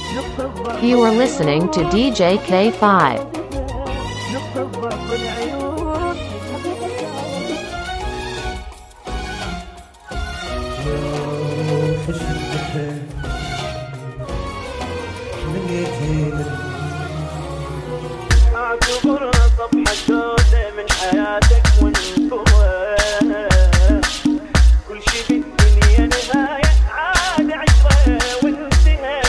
You are listening to DJ K5. اعتبرها صفحة سوداء من حياتك وانتهى كل شي بالدنيا نهاية عاد عشرة وانتهى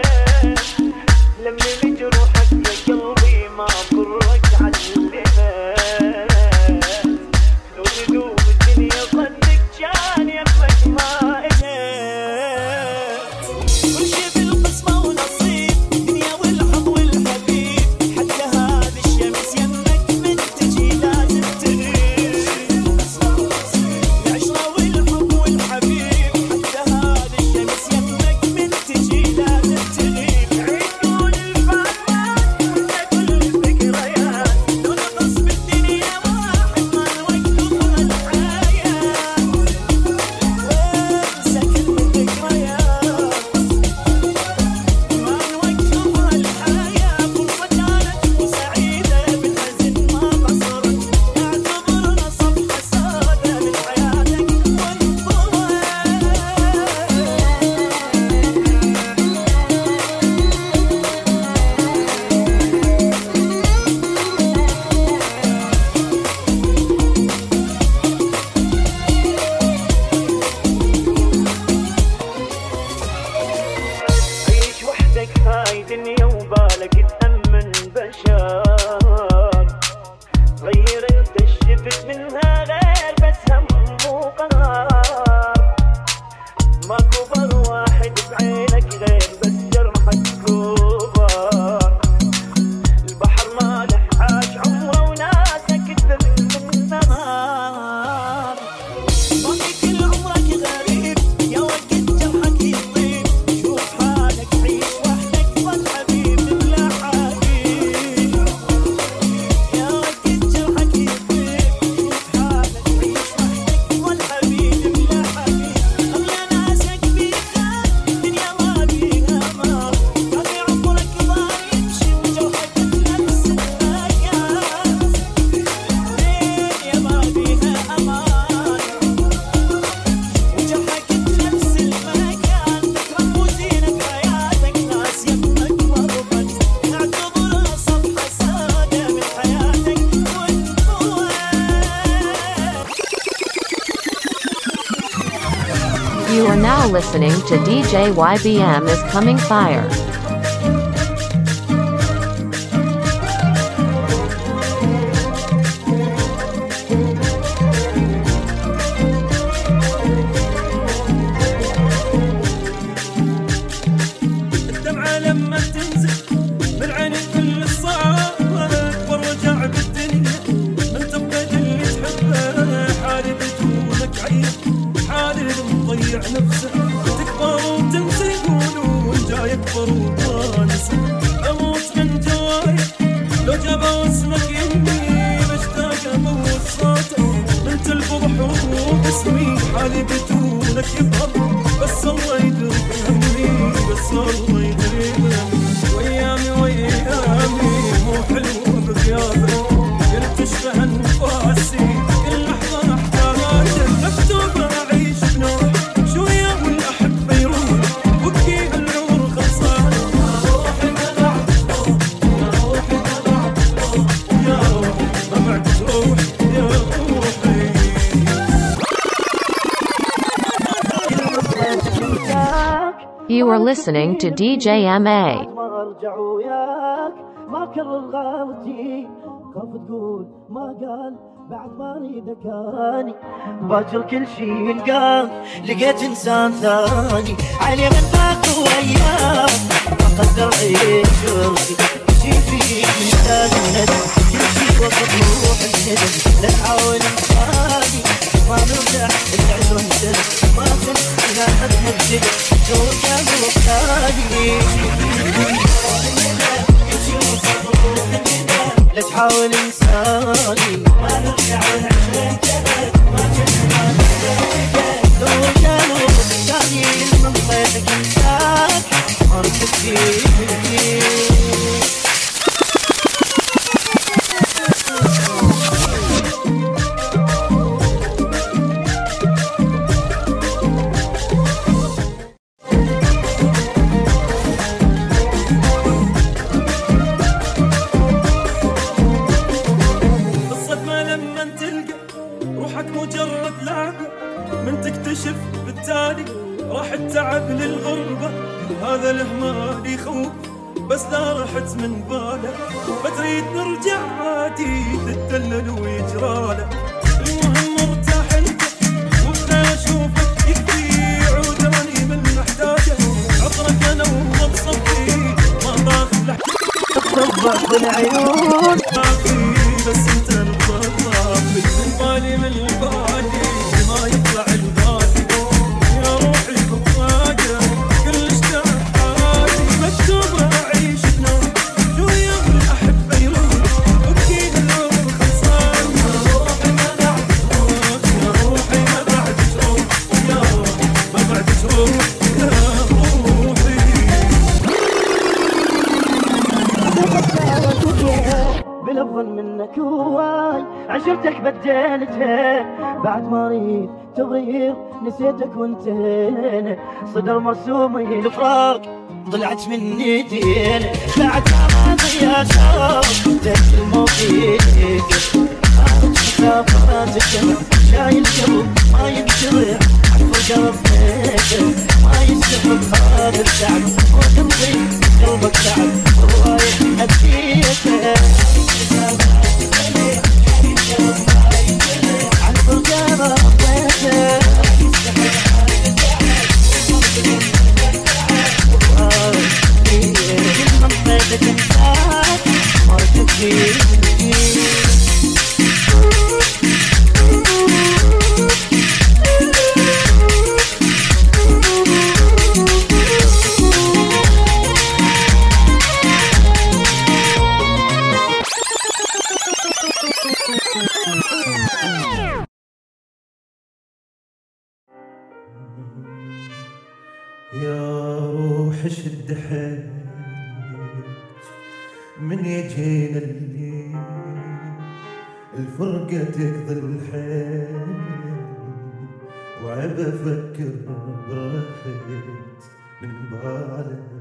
لملم جروحك يا قلبي ما ضرك علمها لو تدوب الدنيا صدق كان يمك ما إلها كل شي بالقسمة ونصيب الدنيا والحظ والحبيب حتى هذه الشمس يمك من تجي لازم تغيب العشرة والحب والحبيب حتى هذه الشمس يمك من تجي لازم تغيب عيد كل الفاتات كل الذكريات لو نقص بالدنيا واحد ما نوقف الحياة وانسى كل الذكريات ما نوقف الحياة فرصة كانت وسعيدة بالحزن ما قصرت اعتبرنا صفحة سوداء من حياتك وانطوت عيش وحدك هاي دنيا وبالك تأمن بشر غير انت الشفت منها غير بس هم وقهر ماكو بر واحد بعينك غير بس جرحك كبر البحر مالح عاش عمره وناسك تذل النهار باقي كل عمرك غريب يا وقت جرحك يطيب شوف حالك عيش وحدك ظل حبيب بلا حبيب يا وقت جرحك يطيب شوف حالك عيش وحدك ظل حبيب بلا حبيب خلى ناسك بيها الدنيا ما بيها ما باقي عمرك ضايع يمشي وجرحك بنفس المكان الدنيا ما بيها امان وجرحك بنفس المكان تكرم وزينة حياتك ناس يمك مربت نعتبرها صفحة سوداء من حياتك وانطوت You are now listening to DJ YBM is Coming Fire. الدمعة لما تنزل من عين كل الصعب أكبر وجع بالدنيا من تبقى اللي تحبه حالي بدونك عيب حالي مضيع نفسه تكبر وتنسى يقولون جاي يكبر وطانس أموت من جواي لو جابوا اسمك يمي مشتاق أموت صوته من تلفظ باسمي حالي بدونك يفهم بس الله يدري همي بس الله يدري ويامي ويامي مو حلو بغيابك قلت تشبه انفاسي كل لحظة احتاجك مكتوب اعيش بنور شوية والاحب يروح وبكي العمر خلصان روحي ما بعد روحي ما بعد يا روحي ما بعد روح يا روحي You are listening to DJ MA. ما ارجع وياك ما كرر غلطي خاف تقول ما قال بعد ما اريدك اني باكر كل شي ينقال لقيت انسان ثاني علي من باقي وايام ما قدر عيش شرطي شي فيك من ساكنت كل شي وقت روح الندم لا تحاول انساني ما نرجع العشرة انسد ما كنت اذا خدنا الجبل لو كان وقتاني لا تحاول انساني ما نرجع العشرة انسد ما كنت لو كان وقتاني المنطقة انسان ما ركبتي أهل الغربة هذا الهمال يخوف، بس لا رحت من باله بتريد نرجع عادي تتدلل ويجراله. المهم ارتاح انت وبدا اشوفك يكفي عود راني من محتاجه، عطرك انا ومبسطي ما باخذ تصبح بالعيون بس انت الطرف من بالي من بالي ما يطلع الغالي. يا روحي بفاجر كلش تعباني مكتوب اعيش بنوم شو يوم الاحبه يروح وكيد العمر خلصان. يا روحي ما بعد تروح، يا روحي ما بعد تروح، يا روحي ما بعد تروح يا روحي. بالافضل منك هواي عشرتك بدلتها بعد ما ريت تغير نسيتك وانتهينا صدر مرسوم الفراق طلعت من ايدين بعد ما ضيعت تك الموقف عارف مسافات الدمع شايل قلب ما ينشرح عفو قلبك ما يستحق هذا التعب وتمضي قلبك تعب ورايح ابكيته يا روح شد حيلك من يجينا الليل الفرقة تقضي الحيل وعب افكر برحت من بالك